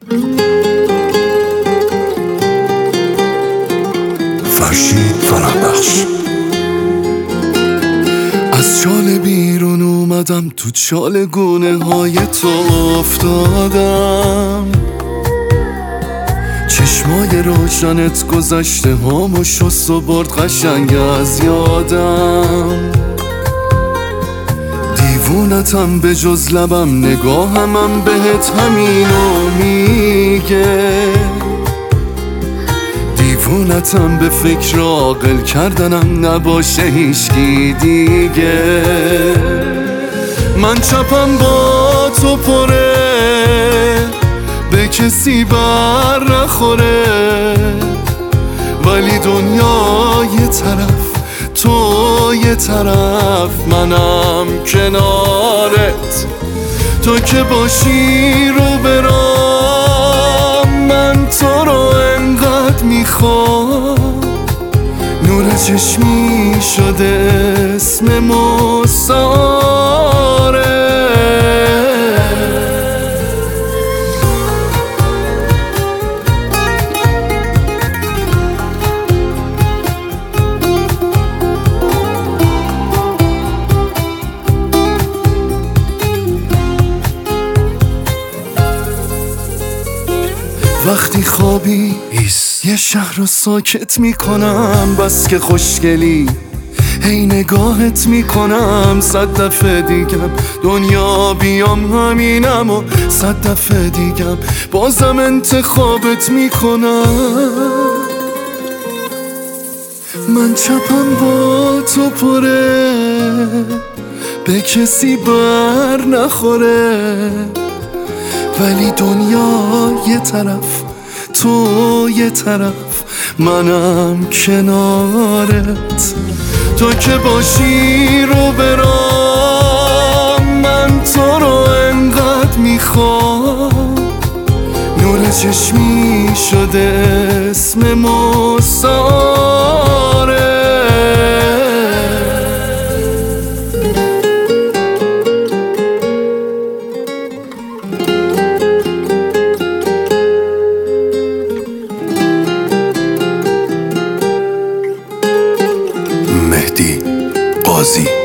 فرشید فرهبخش. از چاله بیرون اومدم، تو چاله گونه های تو افتادم، چشمای روشنت گذشته هامو شست و برد قشنگ از یادم. دیوونتم به جز لبم، نگاهمم بهت همینو میگه. دیوونتم به فکر عاقل کردنم، نباشه هیچکی دیگه. من چپم با تو پره، به کسی بر نخوره، ولی دنیا یه طرف، تو یه طرف، منم کنارت. تو که باشی رو برام، من تو رو انقدر میخوام. نور چشمی شده اسم مساره. وقتی خوابی یه شهر رو ساکت میکنم، بس که خوشگلی هی نگاهت میکنم. 100 دفعه دیگم دنیا بیام همینم، و 100 دفعه دیگم بازم انتخابت میکنم. من چپم با تو پره، به کسی بر نخوره، ولی دنیا یه طرف، تو یه طرف، منم کنارت. تو که باشی رو برام، من تو رو انقدر میخوام. نور چشمی شده اسم مساره. مهدی قاضی.